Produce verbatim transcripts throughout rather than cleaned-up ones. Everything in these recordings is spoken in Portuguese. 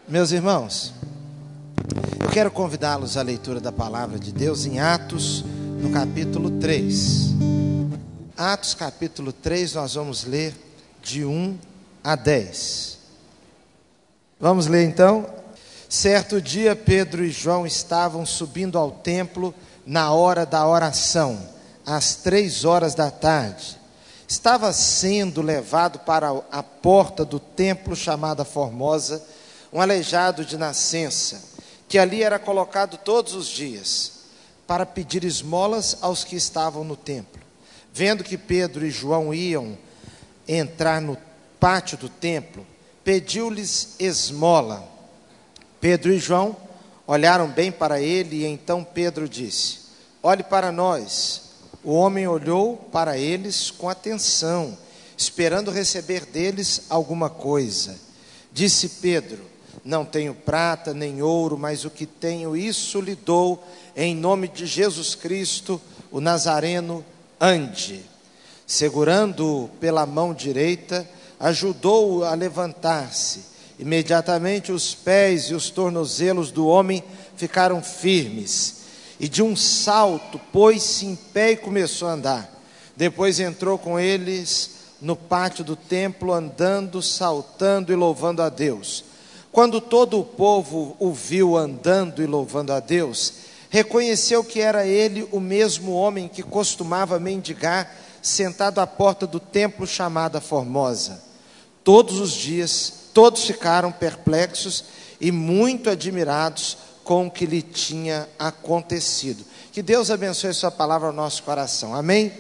Meus irmãos, eu quero convidá-los à leitura da palavra de Deus em Atos, no capítulo três. Atos capítulo três, nós vamos ler de um a dez. Vamos ler então? Certo dia, Pedro e João estavam subindo ao templo na hora da oração, às três horas da tarde. Estava sendo levado para a porta do templo chamada Formosa, um aleijado de nascença, que ali era colocado todos os dias, para pedir esmolas aos que estavam no templo. Vendo que Pedro e João iam entrar no pátio do templo, pediu-lhes esmola. Pedro e João olharam bem para ele, e então Pedro disse: olhe para nós. O homem olhou para eles com atenção, esperando receber deles alguma coisa. Disse Pedro: não tenho prata nem ouro, mas o que tenho, isso lhe dou. Em nome de Jesus Cristo, o Nazareno, ande. Segurando-o pela mão direita, ajudou-o a levantar-se. Imediatamente os pés e os tornozelos do homem ficaram firmes, e de um salto pôs-se em pé e começou a andar. Depois entrou com eles no pátio do templo, andando, saltando e louvando a Deus. Quando todo o povo o viu andando e louvando a Deus, reconheceu que era ele o mesmo homem que costumava mendigar, sentado à porta do templo chamada Formosa. Todos os dias, todos ficaram perplexos e muito admirados com o que lhe tinha acontecido. Que Deus abençoe sua palavra ao nosso coração. Amém?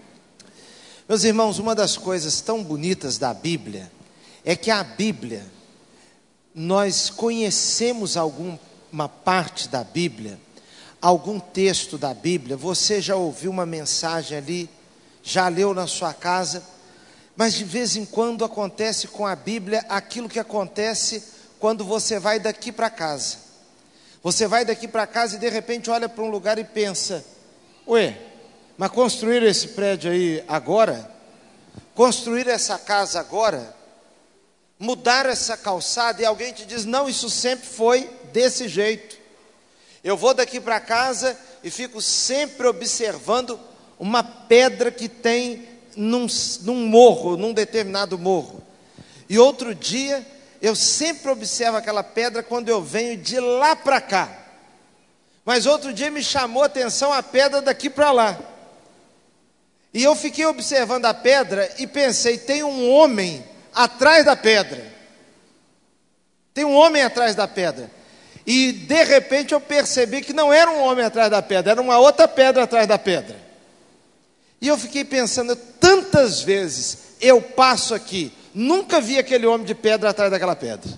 Meus irmãos, uma das coisas tão bonitas da Bíblia é que a Bíblia, nós conhecemos alguma parte da Bíblia, algum texto da Bíblia. Você já ouviu uma mensagem ali, já leu na sua casa, mas de vez em quando acontece com a Bíblia aquilo que acontece quando você vai daqui para casa. Você vai daqui para casa e de repente olha para um lugar e pensa: ué, mas construíram esse prédio aí agora? Construíram essa casa agora? Mudaram essa calçada? E alguém te diz: não, isso sempre foi desse jeito. Eu vou daqui para casa e fico sempre observando uma pedra que tem num, num morro, num determinado morro. E outro dia, eu sempre observo aquela pedra quando eu venho de lá para cá. Mas outro dia me chamou a atenção a pedra daqui para lá. E eu fiquei observando a pedra e pensei: tem um homem atrás da pedra. Tem um homem atrás da pedra. E de repente eu percebi que não era um homem atrás da pedra, era uma outra pedra atrás da pedra. E eu fiquei pensando, tantas vezes eu passo aqui, nunca vi aquele homem de pedra atrás daquela pedra.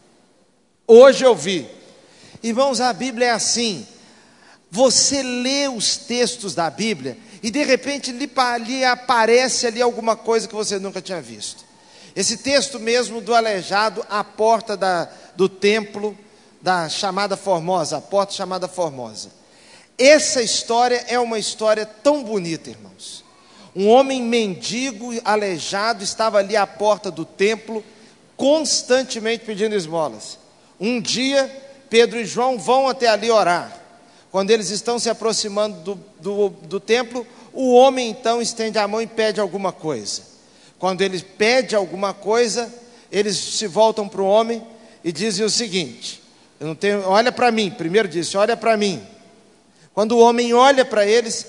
Hoje eu vi. Irmãos, a Bíblia é assim. Você lê os textos da Bíblia e de repente lhe, lhe aparece ali alguma coisa que você nunca tinha visto. Esse texto mesmo do aleijado à porta da, do templo da chamada Formosa, a porta chamada Formosa. Essa história é uma história tão bonita, irmãos. Um homem mendigo, aleijado, estava ali à porta do templo, constantemente pedindo esmolas. Um dia, Pedro e João vão até ali orar. Quando eles estão se aproximando do, do, do templo, o homem então estende a mão e pede alguma coisa. Quando ele pede alguma coisa, eles se voltam para o homem e dizem o seguinte: eu não tenho, olha para mim. Primeiro disse: olha para mim. Quando o homem olha para eles,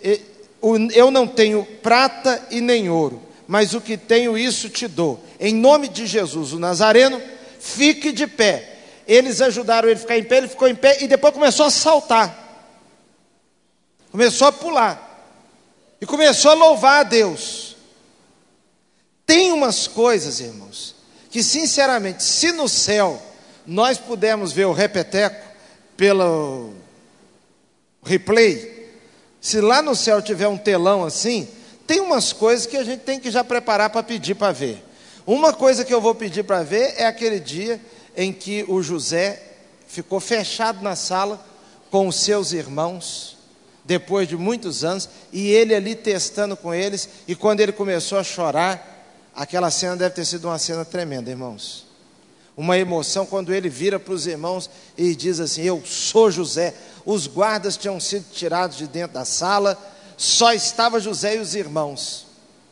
eu não tenho prata e nem ouro, mas o que tenho, isso te dou. Em nome de Jesus, o Nazareno, fique de pé. Eles ajudaram ele a ficar em pé, ele ficou em pé e depois começou a saltar. Começou a pular. E começou a louvar a Deus. Tem umas coisas, irmãos, que sinceramente, se no céu nós pudermos ver o repeteco pelo replay, se lá no céu tiver um telão assim, tem umas coisas que a gente tem que já preparar para pedir para ver. Uma coisa que eu vou pedir para ver é aquele dia em que o José ficou fechado na sala com os seus irmãos, depois de muitos anos, e ele ali testando com eles, e quando ele começou a chorar, aquela cena deve ter sido uma cena tremenda, irmãos. uma emoção quando ele vira para os irmãos e diz assim: eu sou José. Os guardas tinham sido tirados de dentro da sala, só estava José e os irmãos,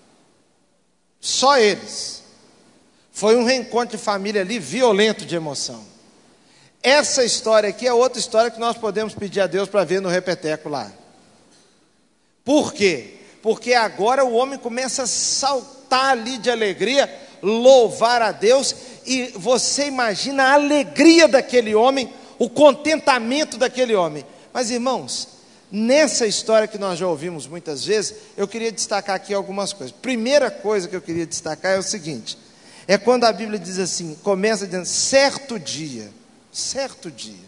só eles. Foi um reencontro de família ali violento de emoção. Essa história aqui é outra história que nós podemos pedir a Deus para ver no repeteco lá. Por quê? Porque agora o homem começa a saltar ali de alegria, louvar a Deus, e você imagina a alegria daquele homem, o contentamento daquele homem. Mas irmãos, nessa história que nós já ouvimos muitas vezes, eu queria destacar aqui algumas coisas. Primeira coisa que eu queria destacar é o seguinte: é quando a Bíblia diz assim, começa dizendo, certo dia, certo dia.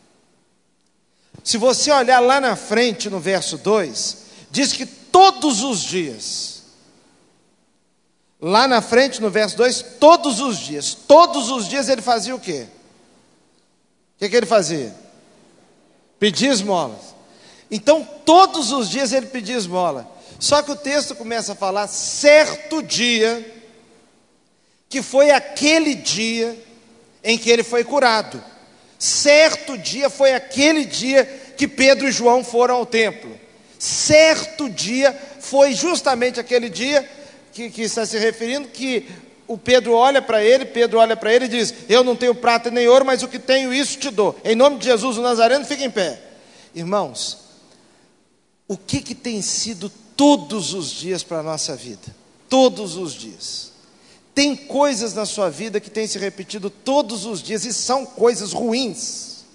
Se você olhar lá na frente no verso dois, diz que todos os dias, lá na frente no verso dois, todos os dias, todos os dias ele fazia o quê? O que, que ele fazia? Pedia esmolas. Então todos os dias ele pedia esmola. Só que o texto começa a falar, certo dia, que foi aquele dia em que ele foi curado. Certo dia foi aquele dia que Pedro e João foram ao templo. Certo dia foi justamente aquele dia que, que está se referindo, que o Pedro olha para ele, Pedro olha para ele e diz: eu não tenho prata nem ouro, mas o que tenho isso te dou. Em nome de Jesus o Nazareno, fica em pé. Irmãos, o que, que tem sido todos os dias para a nossa vida? Todos os dias. Tem coisas na sua vida que têm se repetido todos os dias e são coisas ruins.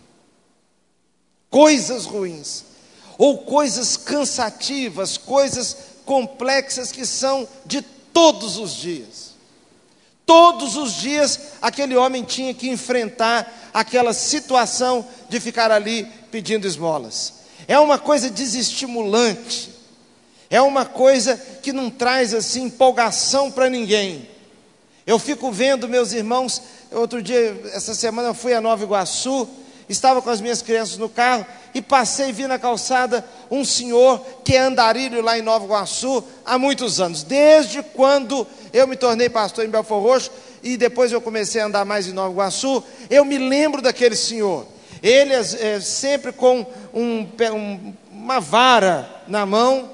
Coisas ruins. Ou coisas cansativas, coisas complexas que são de todos os dias. Todos os dias aquele homem tinha que enfrentar aquela situação de ficar ali pedindo esmolas. É uma coisa desestimulante. É uma coisa que não traz assim empolgação para ninguém. Eu fico vendo meus irmãos, outro dia, essa semana eu fui a Nova Iguaçu, estava com as minhas crianças no carro e passei e vi na calçada um senhor que é andarilho lá em Nova Iguaçu há muitos anos. Desde quando eu me tornei pastor em Belfor Roxo e depois eu comecei a andar mais em Nova Iguaçu, eu me lembro daquele senhor. Ele é, sempre com um, um, uma vara na mão,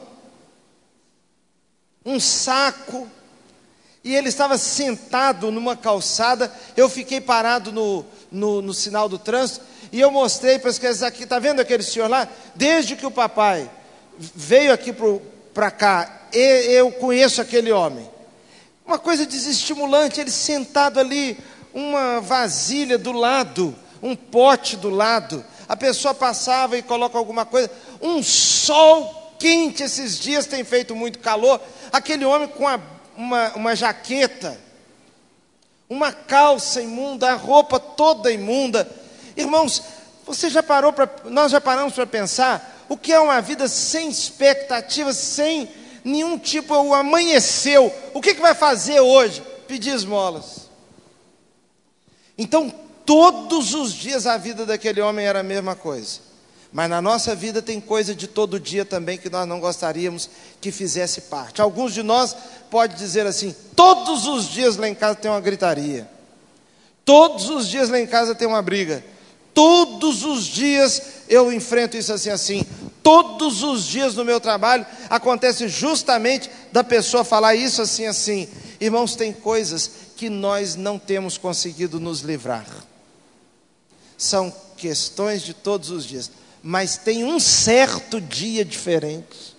um saco, e ele estava sentado numa calçada. Eu fiquei parado no, no, no sinal do trânsito, e eu mostrei para as crianças aqui, está vendo aquele senhor lá? Desde que o papai veio aqui para cá, eu conheço aquele homem. Uma coisa desestimulante, ele sentado ali, uma vasilha do lado, um pote do lado, a pessoa passava e coloca alguma coisa, um sol quente, esses dias tem feito muito calor, aquele homem com a, uma, uma jaqueta, uma calça imunda, a roupa toda imunda. Irmãos, você já parou para, nós já paramos para pensar o que é uma vida sem expectativas, sem nenhum tipo, o amanheceu, o que, que vai fazer hoje? Pedir esmolas. Então, todos os dias a vida daquele homem era a mesma coisa. Mas na nossa vida tem coisa de todo dia também que nós não gostaríamos que fizesse parte. Alguns de nós podem dizer assim: todos os dias lá em casa tem uma gritaria, todos os dias lá em casa tem uma briga, todos os dias eu enfrento isso assim, assim, todos os dias no meu trabalho acontece justamente da pessoa falar isso assim, assim. Irmãos, tem coisas que nós não temos conseguido nos livrar. São questões de todos os dias, mas tem um certo dia diferente.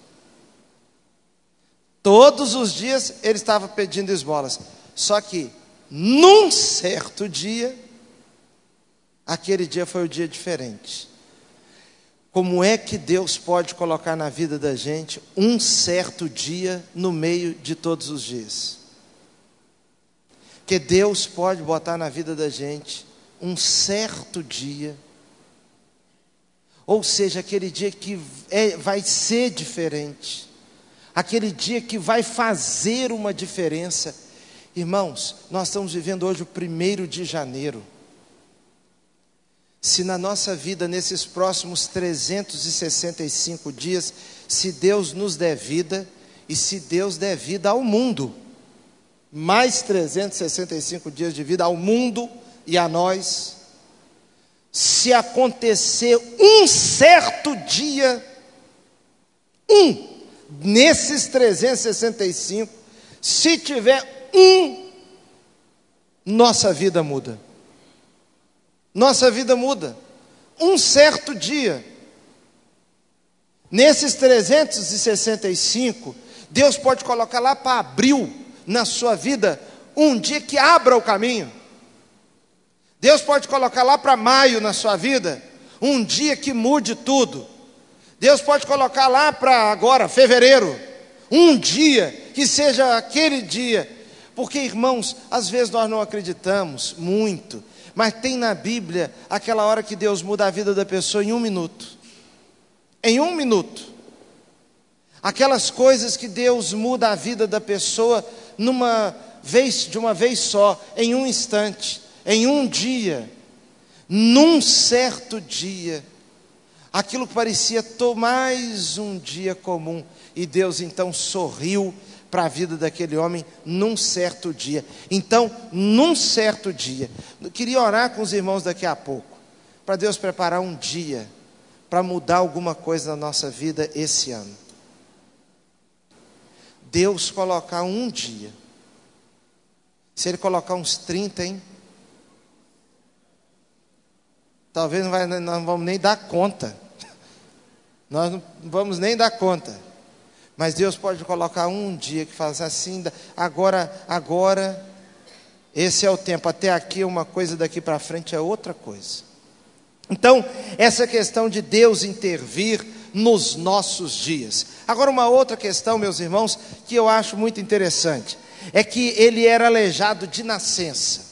Todos os dias ele estava pedindo esmolas, só que num certo dia, aquele dia foi o dia diferente. Como é que Deus pode colocar na vida da gente um certo dia no meio de todos os dias? Que Deus pode botar na vida da gente um certo dia, ou seja, aquele dia que é, vai ser diferente, aquele dia que vai fazer uma diferença. Irmãos, nós estamos vivendo hoje o primeiro de janeiro. Se na nossa vida, nesses próximos trezentos e sessenta e cinco dias, se Deus nos der vida, e se Deus der vida ao mundo, mais trezentos e sessenta e cinco dias de vida ao mundo, e a nós, se acontecer um certo dia, um, nesses trezentos e sessenta e cinco, se tiver um, nossa vida muda. Nossa vida muda. Um certo dia. Nesses trezentos e sessenta e cinco, Deus pode colocar lá para abril na sua vida um dia que abra o caminho. Deus pode colocar lá para maio na sua vida um dia que mude tudo. Deus pode colocar lá para agora, fevereiro, um dia que seja aquele dia. Porque, irmãos, às vezes nós não acreditamos muito, mas tem na Bíblia aquela hora que Deus muda a vida da pessoa em um minuto. Em um minuto. Aquelas coisas que Deus muda a vida da pessoa numa vez, de uma vez só, em um instante, em um dia, num certo dia. Aquilo que parecia mais um dia comum, e Deus então sorriu para a vida daquele homem num certo dia. Então, num certo dia, eu queria orar com os irmãos daqui a pouco, para Deus preparar um dia, para mudar alguma coisa na nossa vida esse ano. Deus colocar um dia, se Ele colocar uns trinta, hein? Talvez não, vai, não vamos nem dar conta, nós não vamos nem dar conta, mas Deus pode colocar um dia que faz assim, agora, agora, esse é o tempo, até aqui é uma coisa, daqui para frente é outra coisa. Então, essa questão de Deus intervir nos nossos dias. Agora, uma outra questão, meus irmãos, que eu acho muito interessante, é que ele era aleijado de nascença.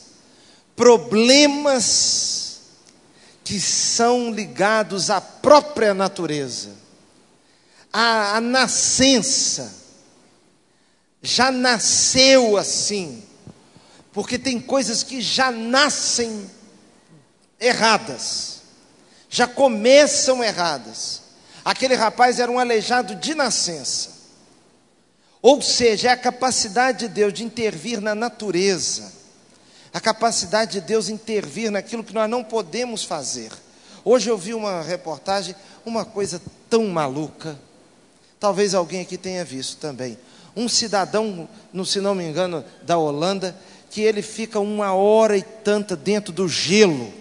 Problemas que são ligados à própria natureza, à, à nascença, já nasceu assim, porque tem coisas que já nascem erradas, já começam erradas. Aquele rapaz era um aleijado de nascença, ou seja, é a capacidade de Deus de intervir na natureza, a capacidade de Deus intervir naquilo que nós não podemos fazer. Hoje eu vi uma reportagem, uma coisa tão maluca, talvez alguém aqui tenha visto também, um cidadão, se não me engano, da Holanda, que ele fica uma hora e tanta dentro do gelo.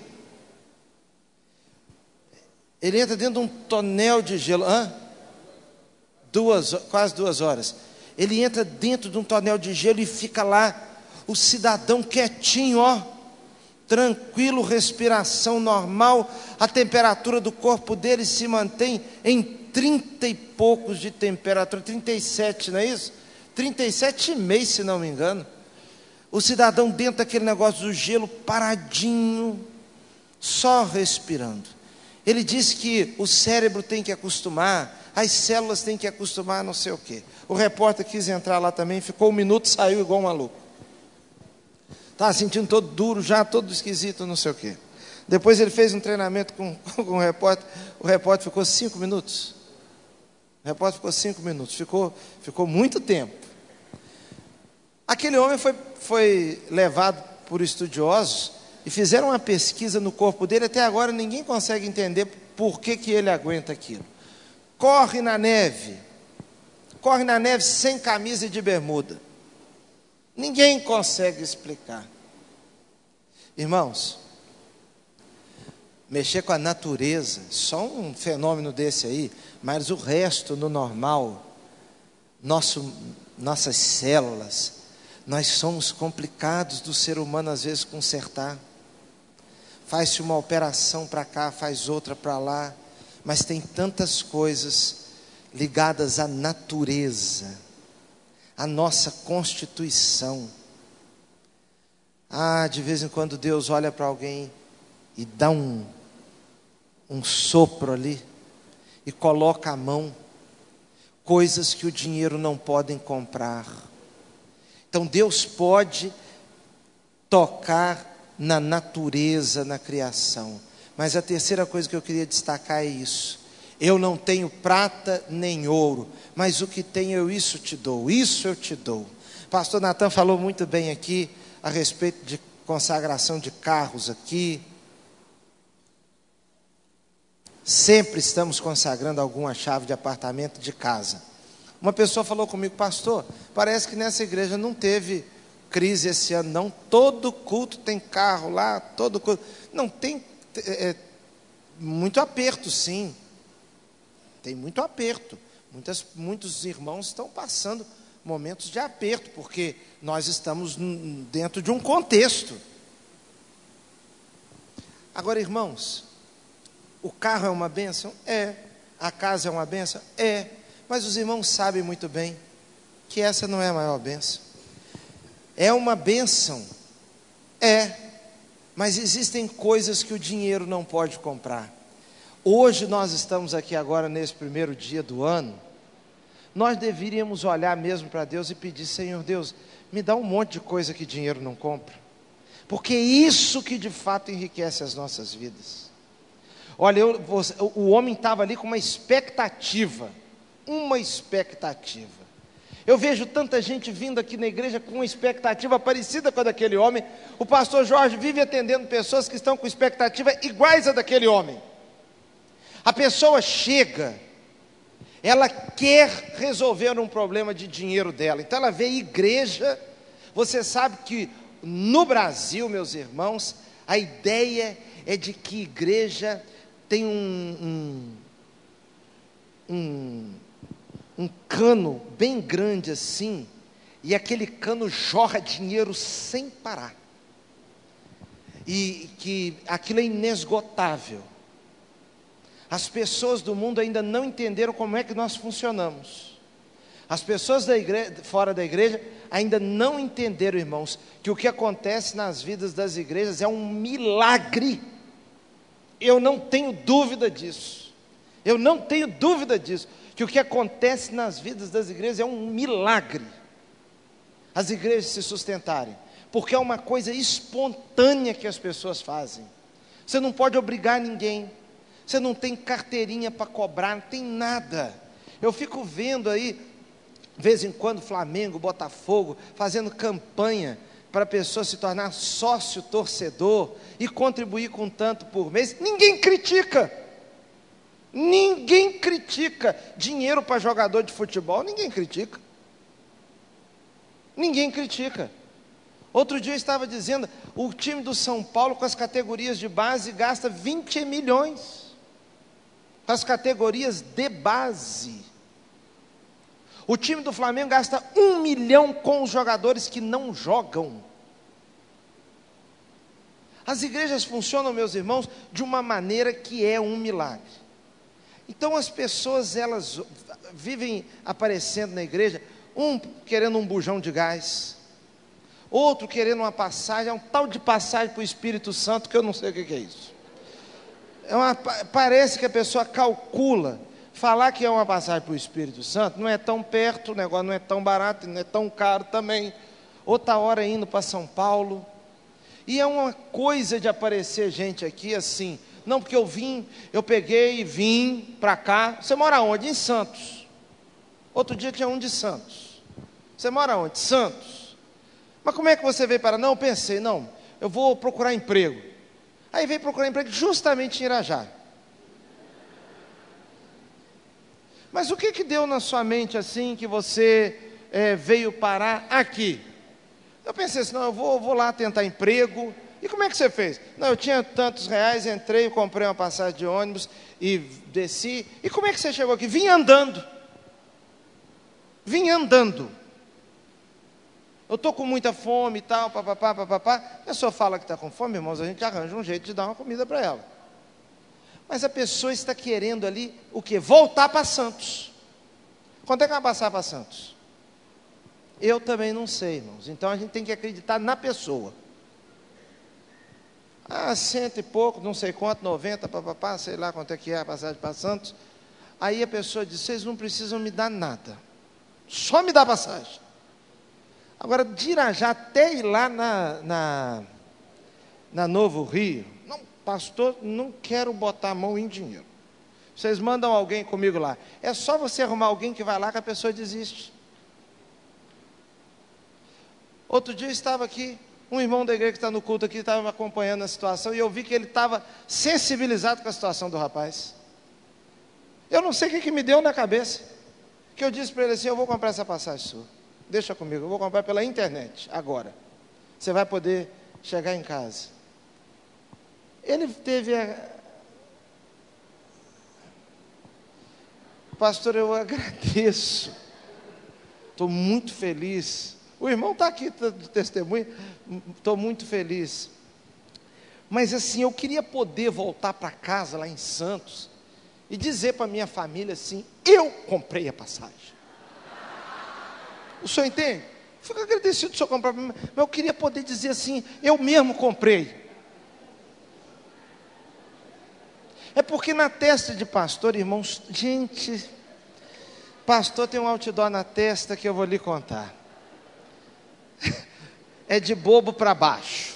Ele entra dentro de um tonel de gelo, hã? Duas, quase duas horas. Ele entra dentro de um tonel de gelo e fica lá, o cidadão quietinho, ó, tranquilo, respiração normal, a temperatura do corpo dele se mantém em trinta e poucos de temperatura, trinta e sete, não é isso? trinta e sete e meio, se não me engano. O cidadão dentro daquele negócio do gelo, paradinho, só respirando. Ele disse que o cérebro tem que acostumar, as células têm que acostumar, não sei o quê. O repórter quis entrar lá também, ficou um minuto, saiu igual um maluco. Estava sentindo todo duro já, todo esquisito, não sei o quê. Depois ele fez um treinamento com, com o repórter, o repórter ficou cinco minutos. O repórter ficou cinco minutos, ficou, ficou muito tempo. Aquele homem foi, foi levado por estudiosos e fizeram uma pesquisa no corpo dele. Até agora ninguém consegue entender por que, que ele aguenta aquilo. Corre na neve, corre na neve sem camisa e de bermuda. Ninguém consegue explicar. Irmãos, mexer com a natureza, só um fenômeno desse aí, mas o resto no normal, nosso, nossas células, nós somos complicados do ser humano às vezes consertar. Faz-se uma operação para cá, faz outra para lá, mas tem tantas coisas ligadas à natureza, à nossa constituição. Ah, de vez em quando Deus olha para alguém e dá um, um sopro ali, e coloca a mão, coisas que o dinheiro não pode comprar. Então Deus pode tocar na natureza, na criação. Mas a terceira coisa que eu queria destacar é isso: eu não tenho prata nem ouro, mas o que tenho eu isso te dou, isso eu te dou. Pastor Natan falou muito bem aqui a respeito de consagração de carros aqui. Sempre estamos consagrando alguma chave de apartamento, de casa. Uma pessoa falou comigo: pastor, parece que nessa igreja não teve crise esse ano, não. Todo culto tem carro lá, todo culto. Não, tem é, muito aperto, sim. Tem muito aperto. Muitas, muitos irmãos estão passando momentos de aperto, porque nós estamos dentro de um contexto. Agora, irmãos, o carro é uma bênção? É. A casa é uma bênção? É. Mas os irmãos sabem muito bem que essa não é a maior bênção. É uma bênção? É. Mas existem coisas que o dinheiro não pode comprar. Hoje nós estamos aqui agora nesse primeiro dia do ano. Nós deveríamos olhar mesmo para Deus e pedir: Senhor Deus, me dá um monte de coisa que dinheiro não compra. Porque é isso que de fato enriquece as nossas vidas. Olha, eu, você, o homem estava ali com uma expectativa. Uma expectativa. Eu vejo tanta gente vindo aqui na igreja com uma expectativa parecida com a daquele homem. O pastor Jorge vive atendendo pessoas que estão com expectativa iguais a daquele homem. A pessoa chega, ela quer resolver um problema de dinheiro dela. Então ela vê igreja. Você sabe que no Brasil, meus irmãos, a ideia é de que igreja tem um, um, um, um cano bem grande assim, e aquele cano jorra dinheiro sem parar, e que aquilo é inesgotável. As pessoas do mundo ainda não entenderam como é que nós funcionamos. As pessoas da igreja, fora da igreja ainda não entenderam, irmãos, que o que acontece nas vidas das igrejas é um milagre. Eu não tenho dúvida disso. Eu não tenho dúvida disso. Que o que acontece nas vidas das igrejas é um milagre. As igrejas se sustentarem. Porque é uma coisa espontânea que as pessoas fazem. Você não pode obrigar ninguém. Você não tem carteirinha para cobrar, não tem nada. Eu fico vendo aí, de vez em quando, Flamengo, Botafogo, fazendo campanha para a pessoa se tornar sócio torcedor e contribuir com tanto por mês. Ninguém critica. Ninguém critica. Dinheiro para jogador de futebol, ninguém critica. Ninguém critica. Outro dia eu estava dizendo, o time do São Paulo com as categorias de base gasta vinte milhões. Com as categorias de base. O time do Flamengo gasta um milhão com os jogadores que não jogam. As igrejas funcionam, meus irmãos, de uma maneira que é um milagre. Então as pessoas, elas vivem aparecendo na igreja, um querendo um bujão de gás, outro querendo uma passagem, é um tal de passagem para o Espírito Santo, que eu não sei o que é isso. É uma, parece que a pessoa calcula. Falar que é uma passagem para o Espírito Santo não é tão perto, o negócio não é tão barato, não é tão caro também. Outra hora indo para São Paulo. E é uma coisa de aparecer gente aqui assim. Não, porque eu vim, eu peguei e vim para cá. Você mora onde? Em Santos. Outro dia tinha um de Santos. Você mora onde? Santos. Mas como é que você veio para... Não, eu pensei, não, eu vou procurar emprego. Aí veio procurar emprego justamente em Irajá. Mas o que que deu na sua mente assim, que você é, veio parar aqui? Eu pensei assim, não, eu vou, vou lá tentar emprego. E como é que você fez? Não, eu tinha tantos reais, entrei, comprei uma passagem de ônibus e desci. E como é que você chegou aqui? Vim andando. Vim andando. Eu estou com muita fome e tal, papapá, papapá. A pessoa fala que está com fome, irmãos, a gente arranja um jeito de dar uma comida para ela. Mas a pessoa está querendo ali, o quê? Voltar para Santos. Quando é que vai passar para Santos? Eu também não sei, irmãos. Então a gente tem que acreditar na pessoa. Ah, cento e pouco, não sei quanto, noventa, papapá, sei lá quanto é que é a passagem para Santos. Aí a pessoa diz, vocês não precisam me dar nada. Só me dá passagem. Agora, de Irajá até ir lá na, na, na Novo Rio, não, pastor, não quero botar a mão em dinheiro. Vocês mandam alguém comigo lá. É só você arrumar alguém que vai lá que a pessoa desiste. Outro dia eu estava aqui, Um irmão da igreja que está no culto aqui estava acompanhando a situação e eu vi que ele estava sensibilizado com a situação do rapaz. Eu não sei o que, que me deu na cabeça, que eu disse para ele assim: eu vou comprar essa passagem sua, deixa comigo, eu vou comprar pela internet agora, você vai poder chegar em casa. Ele teve a... Pastor, eu agradeço, estou muito feliz. O irmão está aqui de testemunho, estou muito feliz. Mas assim, eu queria poder voltar para casa lá em Santos e dizer para minha família assim: eu comprei a passagem. O senhor entende? Fico agradecido do senhor comprar, mas eu queria poder dizer assim: eu mesmo comprei. É porque na testa de pastor, irmãos, gente, pastor tem um outdoor na testa que eu vou lhe contar. É de bobo para baixo.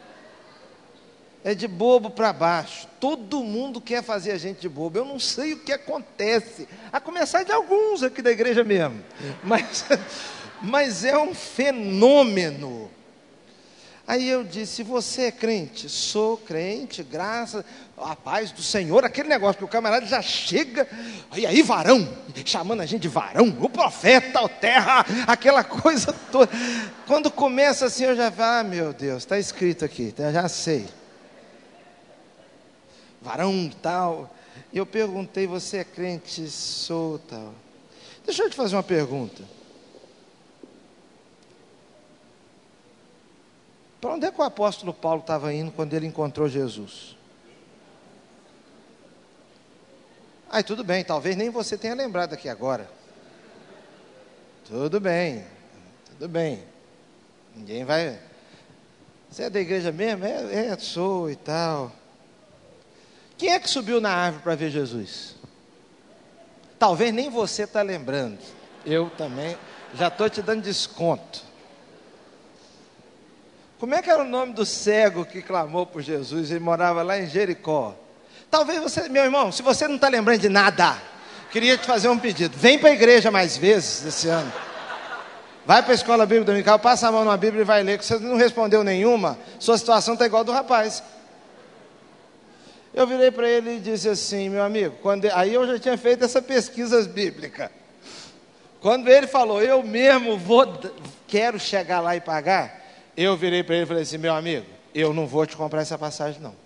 É de bobo para baixo. Todo mundo quer fazer a gente de bobo. Eu não sei o que acontece, a começar de alguns aqui da igreja mesmo, mas, mas é um fenômeno. Aí eu disse: você é crente? Sou crente, graças à paz do Senhor. Aquele negócio que o camarada já chega, e aí varão, chamando a gente de varão, o profeta, o terra, aquela coisa toda. Quando começa assim, eu já falo: ah, meu Deus, está escrito aqui, eu já sei. Varão tal. E eu perguntei: você é crente? Sou tal. Deixa eu te fazer uma pergunta. Para onde é que o apóstolo Paulo estava indo quando ele encontrou Jesus? Ai, tudo bem, talvez nem você tenha lembrado aqui agora. Tudo bem, tudo bem. Ninguém vai... Você é da igreja mesmo? É, é, sou e tal. Quem é que subiu na árvore para ver Jesus? Talvez nem você está lembrando. Eu também já estou te dando desconto. Como é que era o nome do cego que clamou por Jesus? Ele morava lá em Jericó. Talvez você, meu irmão, se você não está lembrando de nada, queria te fazer um pedido: vem para a igreja mais vezes esse ano. Vai para a escola bíblica dominical, passa a mão na Bíblia e vai ler, que você não respondeu nenhuma, sua situação está igual a do rapaz. Eu virei para ele e disse assim: meu amigo, quando... aí eu já tinha feito essa pesquisa bíblica. Quando ele falou: eu mesmo vou, quero chegar lá e pagar, eu virei para ele e falei assim: meu amigo, eu não vou te comprar essa passagem não.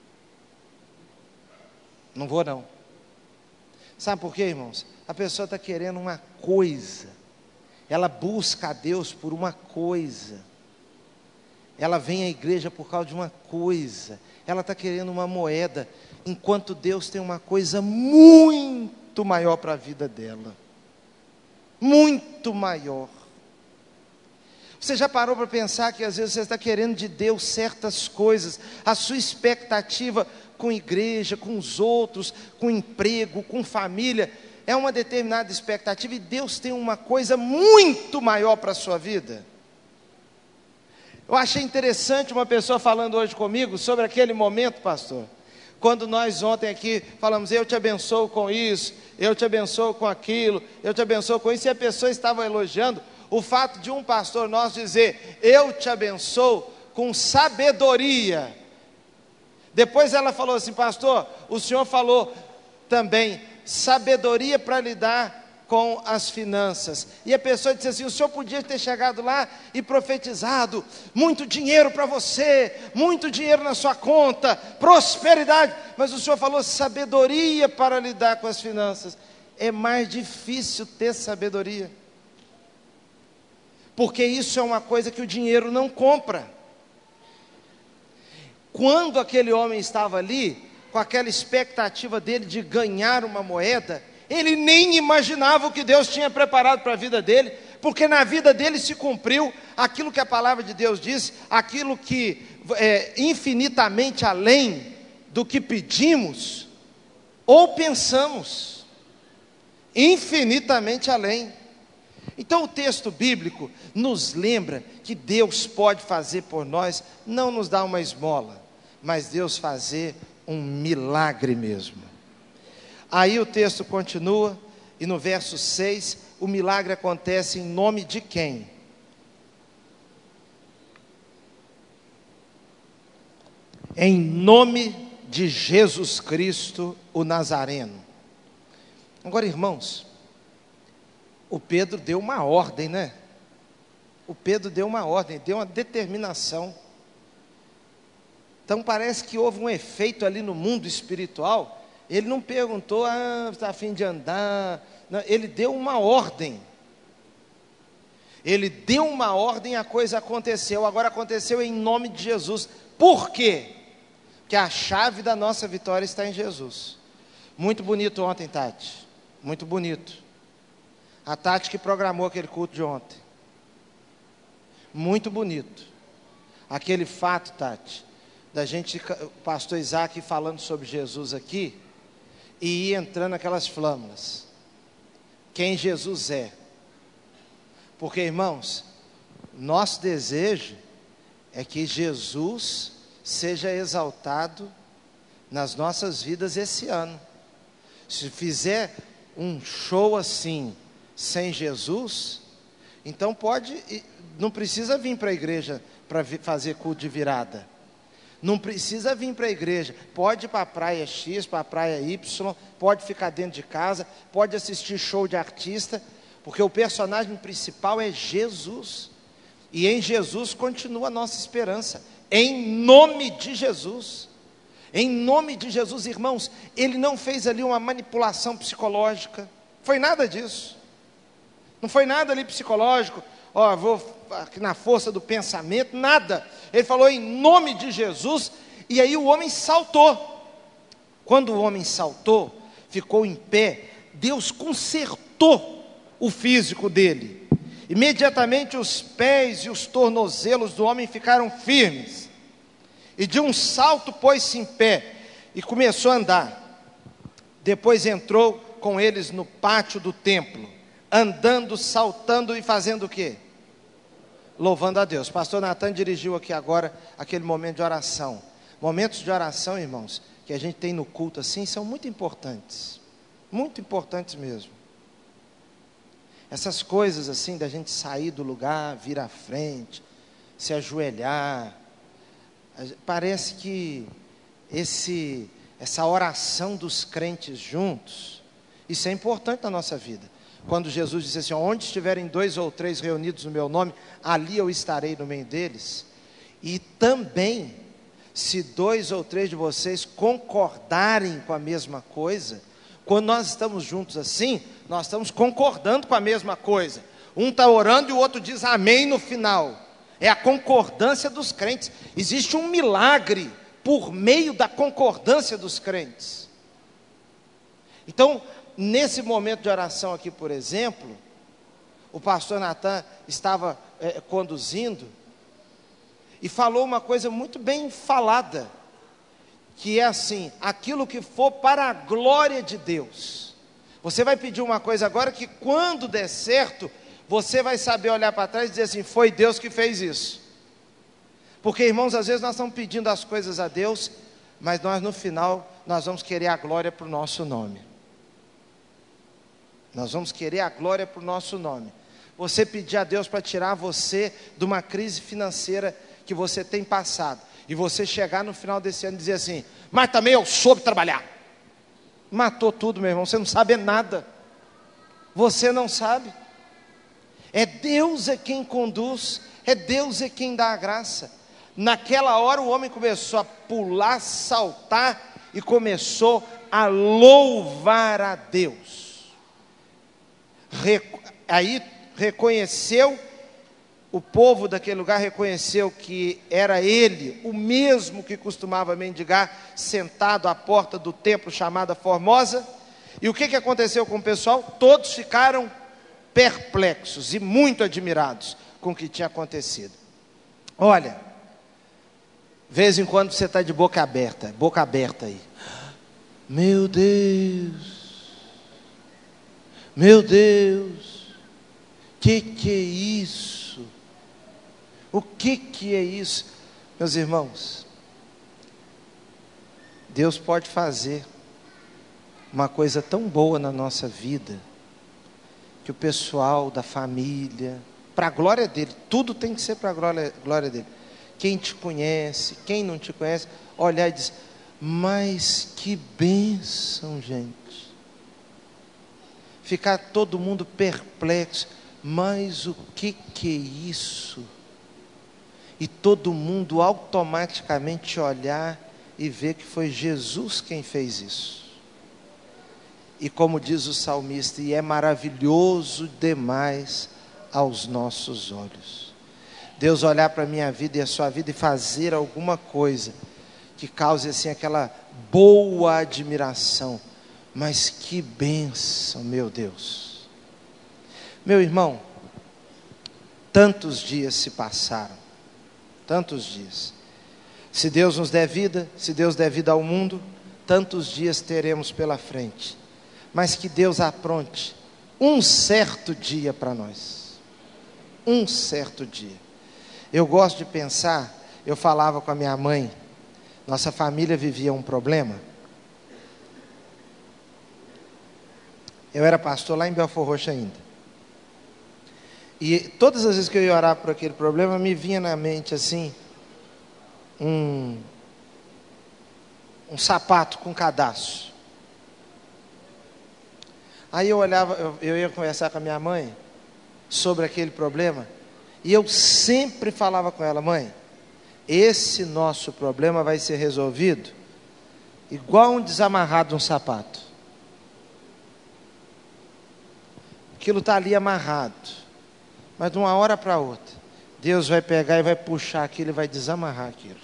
Não vou não. Sabe por quê, irmãos? A pessoa está querendo uma coisa. Ela busca a Deus por uma coisa. Ela vem à igreja por causa de uma coisa. Ela está querendo uma moeda, enquanto Deus tem uma coisa muito maior para a vida dela. Muito maior. Você já parou para pensar que às vezes você está querendo de Deus certas coisas, a sua expectativa com igreja, com os outros, com emprego, com família, é uma determinada expectativa, e Deus tem uma coisa muito maior para a sua vida? Eu achei interessante uma pessoa falando hoje comigo sobre aquele momento, pastor, quando nós ontem aqui falamos: eu te abençoo com isso, eu te abençoo com aquilo, eu te abençoo com isso, e a pessoa estava elogiando o fato de um pastor nosso dizer: eu te abençoo com sabedoria. Depois ela falou assim: pastor, o senhor falou também sabedoria para lidar com as finanças. E a pessoa disse assim: o senhor podia ter chegado lá e profetizado muito dinheiro para você, muito dinheiro na sua conta, prosperidade, mas o senhor falou sabedoria para lidar com as finanças. É mais difícil ter sabedoria, porque isso é uma coisa que o dinheiro não compra. Quando aquele homem estava ali, com aquela expectativa dele de ganhar uma moeda, ele nem imaginava o que Deus tinha preparado para a vida dele, porque na vida dele se cumpriu aquilo que a palavra de Deus diz, aquilo que é infinitamente além do que pedimos ou pensamos, infinitamente além. Então o texto bíblico nos lembra que Deus pode fazer por nós, não nos dar uma esmola, mas Deus fazer um milagre mesmo. Aí o texto continua, e no verso seis, o milagre acontece em nome de quem? Em nome de Jesus Cristo, o Nazareno. Agora, irmãos, o Pedro deu uma ordem, né? O Pedro deu uma ordem, deu uma determinação. Então parece que houve um efeito ali no mundo espiritual. Ele não perguntou, ah, está a fim de andar. Não, ele deu uma ordem. Ele deu uma ordem e a coisa aconteceu. Agora aconteceu em nome de Jesus. Por quê? Porque a chave da nossa vitória está em Jesus. Muito bonito ontem, Tati. Muito bonito. A Tati que programou aquele culto de ontem. Muito bonito. Aquele fato, Tati, da gente, o pastor Isaac falando sobre Jesus aqui, e ir entrando naquelas flâmulas. Quem Jesus é. Porque, irmãos, nosso desejo é que Jesus seja exaltado nas nossas vidas esse ano. Se fizer um show assim, sem Jesus, então pode, não precisa vir para a igreja para fazer culto de virada. Não precisa vir para a igreja, pode ir para a praia X, para a praia Y, pode ficar dentro de casa, pode assistir show de artista, porque o personagem principal é Jesus, e em Jesus continua a nossa esperança, em nome de Jesus, em nome de Jesus, irmãos. Ele não fez ali uma manipulação psicológica, foi nada disso, não foi nada ali psicológico, ó, vou aqui na força do pensamento, nada. Ele falou em nome de Jesus, e aí o homem saltou. Quando o homem saltou, ficou em pé, Deus consertou o físico dele. Imediatamente os pés e os tornozelos do homem ficaram firmes, e de um salto pôs-se em pé, e começou a andar. Depois entrou com eles no pátio do templo, andando, saltando e fazendo o quê? Louvando a Deus. Pastor Natan dirigiu aqui agora aquele momento de oração. Momentos de oração, irmãos, que a gente tem no culto assim, são muito importantes, muito importantes mesmo. Essas coisas assim, da gente sair do lugar, vir à frente, se ajoelhar, parece que esse, essa oração dos crentes juntos, isso é importante na nossa vida. Quando Jesus disse assim, onde estiverem dois ou três reunidos no meu nome, ali eu estarei no meio deles. E também, se dois ou três de vocês concordarem com a mesma coisa, quando nós estamos juntos assim, nós estamos concordando com a mesma coisa. Um está orando e o outro diz amém no final. É a concordância dos crentes. Existe um milagre por meio da concordância dos crentes. Então, nesse momento de oração aqui, por exemplo, o pastor Natan estava é, conduzindo e falou uma coisa muito bem falada, que é assim, aquilo que for para a glória de Deus. Você vai pedir uma coisa agora que quando der certo, você vai saber olhar para trás e dizer assim, foi Deus que fez isso. Porque, irmãos, às vezes nós estamos pedindo as coisas a Deus, mas nós no final, nós vamos querer a glória para o nosso nome. Nós vamos querer a glória para o nosso nome. Você pedir a Deus para tirar você de uma crise financeira que você tem passado, e você chegar no final desse ano e dizer assim, mas também eu soube trabalhar. Matou tudo, meu irmão, você não sabe nada. Você não sabe. É Deus é quem conduz, é Deus é quem dá a graça. Naquela hora o homem começou a pular, saltar, e começou a louvar a Deus. Aí reconheceu, o povo daquele lugar reconheceu que era ele, o mesmo que costumava mendigar, sentado à porta do templo chamada Formosa. E o que, que aconteceu com o pessoal? Todos ficaram perplexos e muito admirados com o que tinha acontecido. Olha, de vez em quando você está de boca aberta, boca aberta aí. Meu Deus, meu Deus, que que é isso? O que que é isso? Meus irmãos, Deus pode fazer uma coisa tão boa na nossa vida, que o pessoal da família, para a glória dele, tudo tem que ser para a glória, glória dele, quem te conhece, quem não te conhece, olhar e dizer: mas que bênção, gente. Ficar todo mundo perplexo: mas o que que é isso? E todo mundo automaticamente olhar e ver que foi Jesus quem fez isso. E como diz o salmista: e é maravilhoso demais aos nossos olhos. Deus olhar para a minha vida e a sua vida e fazer alguma coisa que cause assim aquela boa admiração. Mas que bênção, meu Deus. Meu irmão, tantos dias se passaram, tantos dias. Se Deus nos der vida, se Deus der vida ao mundo, tantos dias teremos pela frente. Mas que Deus apronte um certo dia para nós. Um certo dia. Eu gosto de pensar, eu falava com a minha mãe, nossa família vivia um problema. Eu era pastor lá em Belfor Roxo ainda. E todas as vezes que eu ia orar por aquele problema, me vinha na mente assim, um, um sapato com cadastro. Aí eu olhava, eu, eu ia conversar com a minha mãe sobre aquele problema, e eu sempre falava com ela: mãe, esse nosso problema vai ser resolvido igual um desamarrado de um sapato. Aquilo está ali amarrado, mas de uma hora para outra, Deus vai pegar e vai puxar aquilo e vai desamarrar aquilo.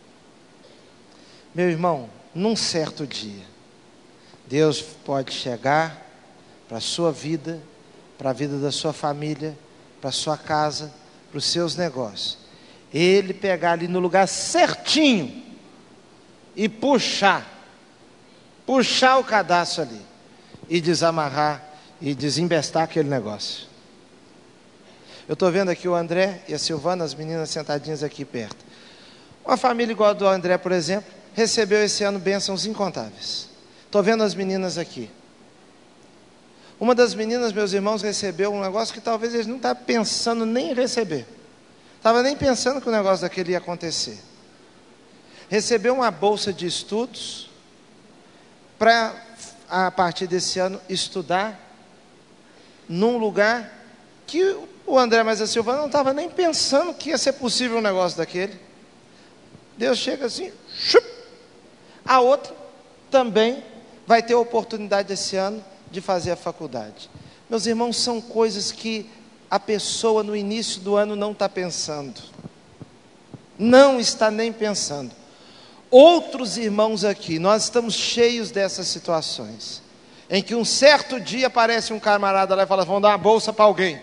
Meu irmão, num certo dia, Deus pode chegar para a sua vida, para a vida da sua família, para a sua casa, para os seus negócios. Ele pegar ali no lugar certinho e puxar, puxar o cadastro ali e desamarrar e desembestar aquele negócio. Eu estou vendo aqui o André e a Silvana, as meninas sentadinhas aqui perto. Uma família igual a do André, por exemplo, recebeu esse ano bênçãos incontáveis. Estou vendo as meninas aqui. Uma das meninas, meus irmãos, recebeu um negócio que talvez eles não estavam pensando nem em receber. Estava nem pensando que o negócio daquele ia acontecer. Recebeu uma bolsa de estudos para, a partir desse ano, estudar num lugar que o André mais a Silvana não estava nem pensando que ia ser possível um negócio daquele. Deus chega assim, chup. A outra também vai ter a oportunidade esse ano de fazer a faculdade. Meus irmãos, são coisas que a pessoa no início do ano não está pensando. Não está nem pensando. Outros irmãos aqui, nós estamos cheios dessas situações, em que um certo dia aparece um camarada lá e fala: vamos dar uma bolsa para alguém.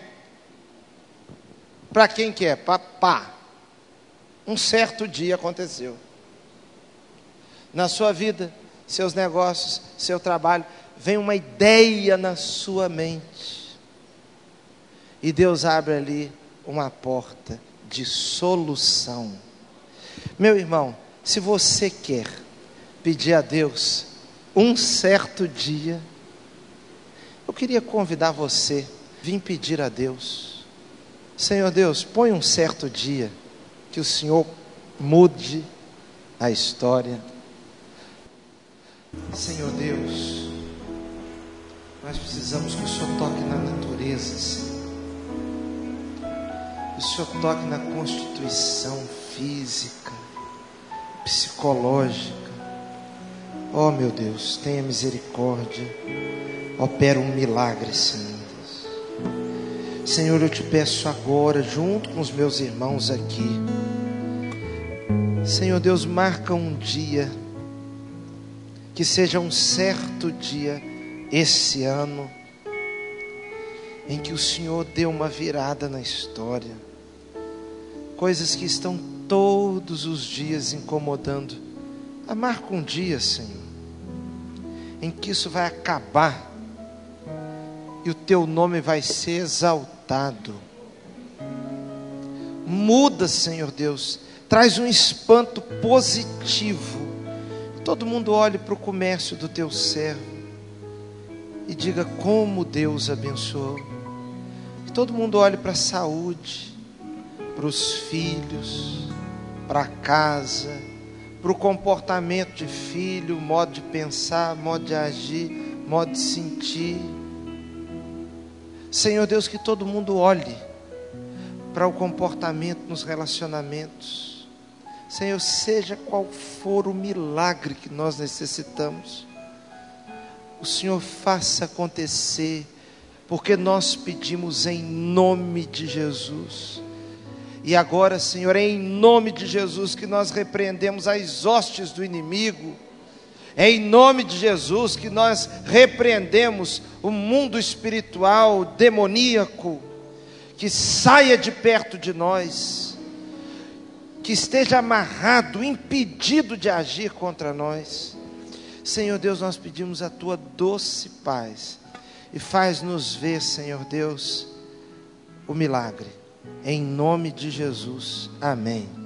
Para quem que é? Para pá. Um certo dia aconteceu. Na sua vida, seus negócios, seu trabalho, vem uma ideia na sua mente. E Deus abre ali uma porta de solução. Meu irmão, se você quer pedir a Deus um certo dia, eu queria convidar você a vir pedir a Deus: Senhor Deus, põe um certo dia que o Senhor mude a história. Senhor Deus, nós precisamos que o Senhor toque na natureza, Senhor. Que o Senhor toque na constituição física, psicológica. Oh meu Deus, tenha misericórdia. Opera um milagre, Senhor Deus. Senhor, eu te peço agora, junto com os meus irmãos aqui, Senhor Deus, marca um dia, que seja um certo dia esse ano, em que o Senhor dê uma virada na história. Coisas que estão todos os dias incomodando, marca um dia, Senhor, em que isso vai acabar e o teu nome vai ser exaltado. Muda, Senhor Deus, traz um espanto positivo. Todo mundo olhe para o comércio do teu servo e diga como Deus abençoou. Que todo mundo olhe para a saúde, para os filhos, para casa, para o comportamento de filho, modo de pensar, modo de agir, modo de sentir. Senhor Deus, que todo mundo olhe para o comportamento nos relacionamentos. Senhor, seja qual for o milagre que nós necessitamos, o Senhor faça acontecer, porque nós pedimos em nome de Jesus. E agora, Senhor, é em nome de Jesus que nós repreendemos as hostes do inimigo. É em nome de Jesus que nós repreendemos o mundo espiritual, demoníaco, que saia de perto de nós, que esteja amarrado, impedido de agir contra nós. Senhor Deus, nós pedimos a Tua doce paz, e faz-nos ver, Senhor Deus, o milagre. Em nome de Jesus, amém.